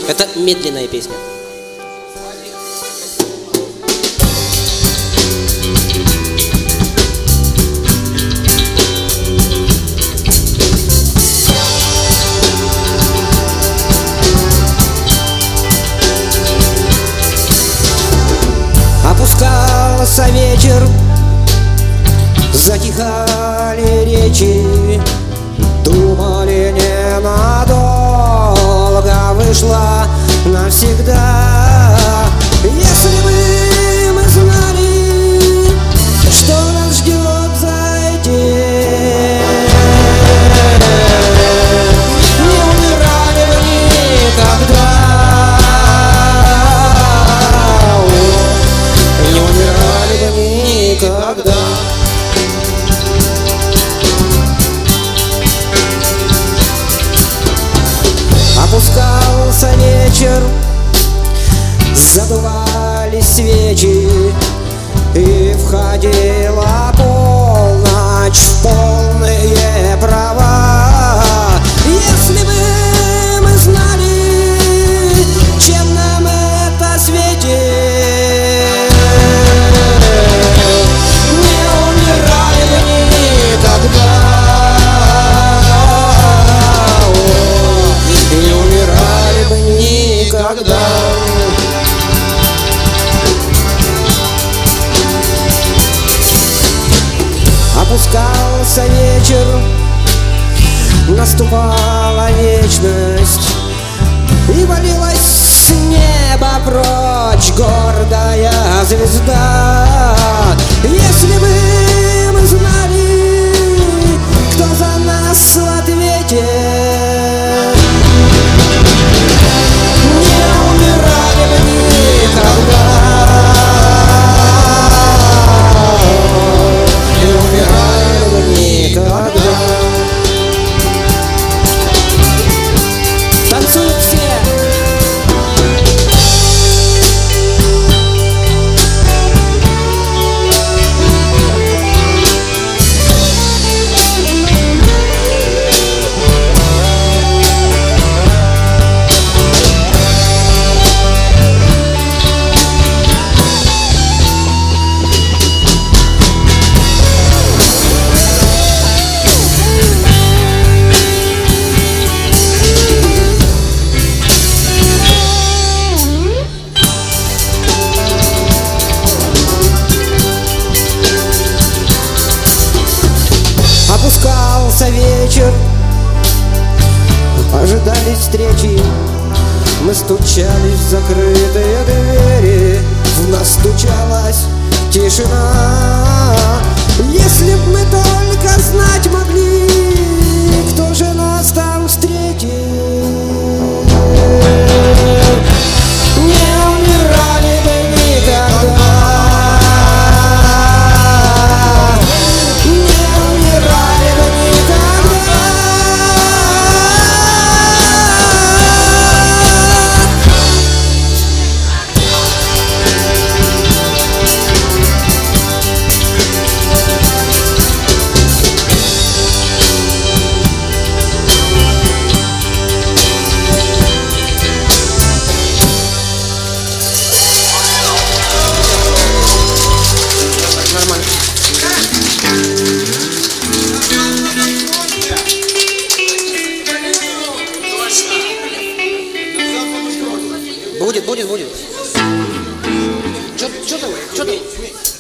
Это медленная песня. Опускался вечер, затихали речи, думали ненадолго, вышла навсегда. Если бы мы знали, что нас ждет за этим, не умирали бы никогда. Не умирали бы никогда. Опускался вечер, задувались свечи, и входила полночь в полные права. Если бы мы знали, чем нам это светит, не умирали бы никогда. Не умирали бы никогда. Опускался вечер, наступала вечность, и валилась с неба прочь гордая звезда. Если бы мы знали, кто за нас в ответе, не умирали бы никогда. Не умирали бы никогда. Танцуют все. Опускался вечер, ожидали встречи, мы стучались в закрытые двери, в нас стучалась тишина. Если б мы только знать могли, кто же нас там встретит, не умирали бы никогда. Будет. Что там?